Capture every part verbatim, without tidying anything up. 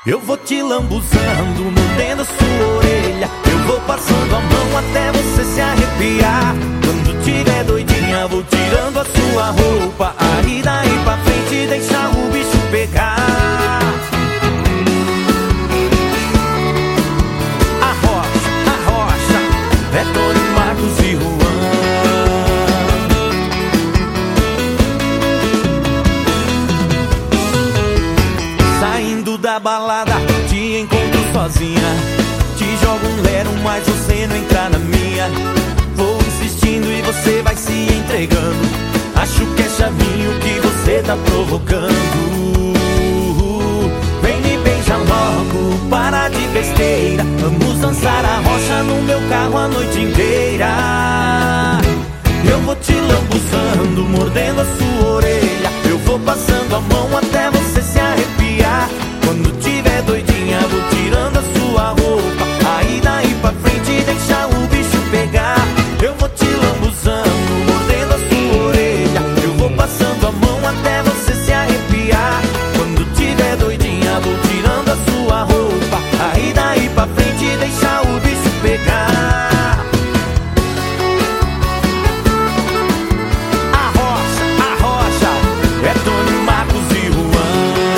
Eu vou te lambuzando, mordendo a sua orelha. Eu vou passando a mão até você se arrepiar. Quando tiver doidinha, vou tirando a sua roupa. Aí daí pra frente deixa o bicho pegar. Arrocha, arrocha, é Tony, Marcos e Juan. Saindo da balada, te encontro sozinha. Te jogo um lero, mas você não entra na minha. Vou insistindo e você vai se entregando. Acho que é chavinho que você tá provocando. Vem me beija logo, para de besteira. Vamos dançar a rocha no meu carro a noite inteira. Eu vou te lambuzando, mordendo a sua orelha. Eu vou passando a mão até você se arrepiar. Quando tiver doidinha, vou tirando a sua roupa. Aí daí pra frente deixa o bicho pegar. Eu vou te lambuzando, mordendo a sua orelha. Eu vou passando a mão até você se arrepiar. Quando tiver doidinha, vou tirando a sua roupa. Aí daí pra frente deixa o bicho pegar. Arrocha, arrocha, é Tony, Marcos e Juan.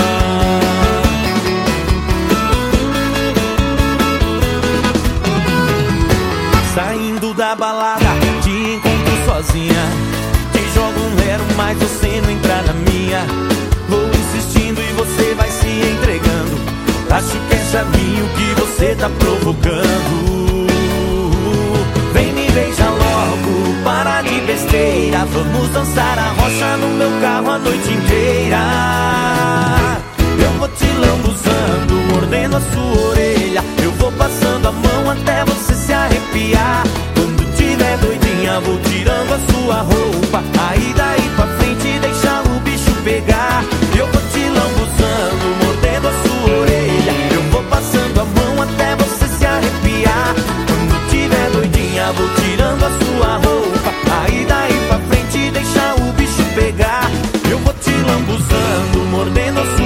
Saindo da balada, te encontro sozinha. Te jogo um lero, mas você não entra na minha. Vou insistindo e você vai se entregando. Acho que é chavinho que você tá provocando. Vem me beija logo, para de besteira. Vamos dançar a rocha no meu carro a noite inteira. Eu vou te lambuzando, mordendo a sua orelha. Eu vou passando a mão até você se arrepiar. Quando tiver doidinha, vou tirando a sua roupa. Aí daí pra frente deixa o bicho pegar. Eu vou te lambuzando, mordendo a sua orelha. Eu vou passando a mão até você se arrepiar. Quando tiver doidinha, vou tirando a sua roupa. Aí daí pra frente deixa o bicho pegar. Eu vou te lambuzando, mordendo a sua